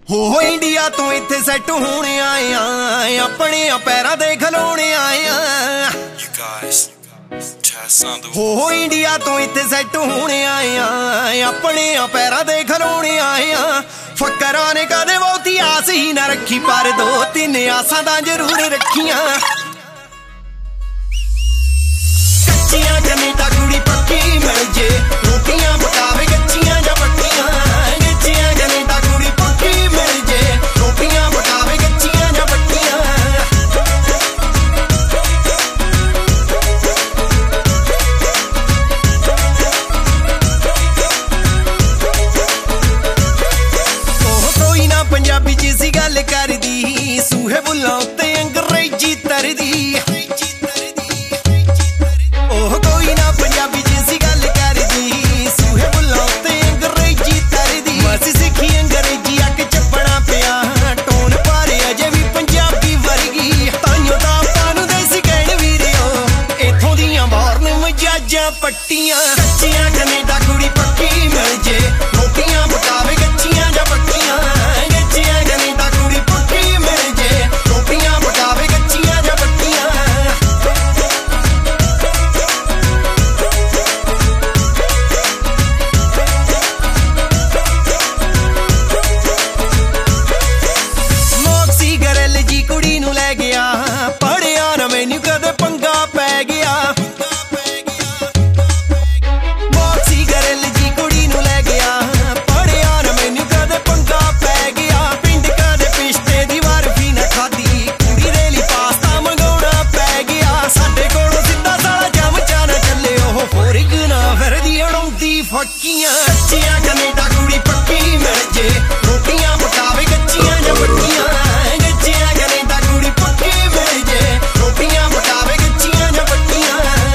ਹੋ ਇੰਡੀਆ ਤੋਂ ਇੱਥੇ ਸੈੱਟ ਹੋਣੇ ਆਏ ਆ, ਆਪਣੇ ਪੈਰਾਂ ਦੇ ਖਲੋਣੇ ਆਏ ਆ। ਹੋ ਇੰਡੀਆ ਤੋਂ ਇੱਥੇ ਸੈੱਟ ਹੋਣੇ ਆਏ ਆ, ਆਪਣੇ ਪੈਰਾਂ ਦੇ ਖਲੋਣੇ ਆਏ ਆ। ਫਕਰਾਂ ਨੇ ਕਦੇ ਬਹੁਤੀ ਆਸ ਹੀ ਨਾ ਰੱਖੀ, ਪਰ ਦੋ ਤਿੰਨ ਆਸਾਂ ਤਾਂ ਜ਼ਰੂਰ ਰੱਖੀਆਂ। ਕੱਚੀਆਂ ਕੈਨੇਡਾ ਕੁੜੀ ਪੱਕੀ ਮਿਲ ਜੇ, ਰੋਟੀਆਂ ਪਕਾਵੇ ਕੱਚੀਆਂ ਜਾਂ ਪੱਕੀਆਂ। ਕੱਚੀਆਂ ਕੈਨੇਡਾ ਕੁੜੀ ਪੱਕੀ ਮਿਲ ਜੇ, ਰੋਟੀਆਂ ਪਕਾਵੇ ਕੱਚੀਆਂ ਜਾਂ ਪੱਕੀਆਂ। ਉਹ ਕੋਈ ਨਾ ਪੰਜਾਬੀ ਚ ਸੀ ਗੱਲ ਕਰਦੀ, ਸੂਹੇ ਬੁੱਲਾਂ ਉੱਤੇ ਅੰਗਰੇਜ਼ੀ ਤਰਦੀ। ਪੱਟੀਆਂ ਕੱਚੀਆਂ ਕੈਨੇਡਾ ਕੁੜੀ ਪੱਕੀ ਮਿਲ ਜੇ, ਰੋਟੀਆਂ ਪਕਾਵੇ ਕੱਚੀਆਂ ਜਾਂ ਪੱਕੀਆਂ। ਕੱਚੀਆਂ ਕੈਨੇਡਾ ਕੁੜੀ ਪੱਕੀ ਮਿਲ ਜੇ, ਰੋਟੀਆਂ ਪਕਾਵੇ ਕੱਚੀਆਂ ਜਾਂ ਪੱਕੀਆਂ। ਮੌਕਸੀ ਗਰਲ ਜੀ ਕੁੜੀ ਨੂੰ ਲੈ ਗਿਆ, ਪੜਿਆ ਨਾ ਮੈਨੂੰ ਕਦੇ ਪੰਗਾ ਪੈ ਗਿਆ। ਫੱਕੀਆਂ ਕੱਚੀਆਂ ਕੈਨੇਡਾ ਕੁੜੀ ਪੱਕੀ ਮਿਲ ਜੇ, ਰੋਟੀਆਂ ਪਕਾਵੇ ਕੱਚੀਆਂ ਜਾਂ ਪੱਕੀਆਂ। ਕੱਚੀਆਂ ਕੈਨੇਡਾ ਕੁੜੀ ਪੱਕੀ ਮਿਲ ਜੇ, ਰੋਟੀਆਂ ਪਕਾਵੇ ਕੱਚੀਆਂ ਜਾਂ ਪੱਕੀਆਂ।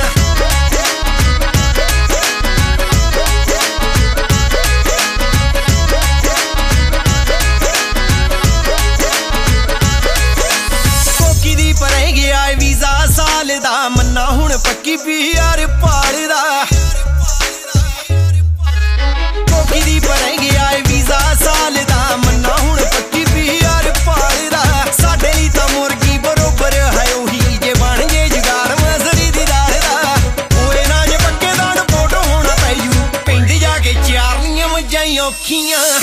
ਕੋਕੀ ਦੀ ਪਰੇ ਗਿਆ ਵੀਜ਼ਾ ਸਾਲ ਦਾ, ਮੰਨਾ ਹੁਣ ਪੱਕੀ PR ਪਾਲਦਾ। ਦੀ ਪਰੇ ਗਿਆ ਵੀਜ਼ਾ ਸਾਲ ਦਾ, ਮੰਨਾ ਹੁਣ ਪੱਕੀ PR ਪਾਲਦਾ। ਸਾਡੇ ਲਈ ਤਾਂ ਮੁਰਗੀ ਬਰੋਬਰ ਹੈ ਉਹੀ, ਜੇ ਬਣ ਜੇ ਜੁਗਾੜ ਮਸਰੀ ਦੀ ਦਾਲ ਦਾ। ਹੋਏ ਨਾ ਜੇ ਪੱਕੇ ਦਾਣ ਫੋਟੋ ਹੋਣਾ ਪੈ ਜੂ, ਪਿੰਡ ਜਾ ਕੇ ਚਾਰਨੀਆਂ ਮੱਝਾਂ ਔਖੀਆਂ।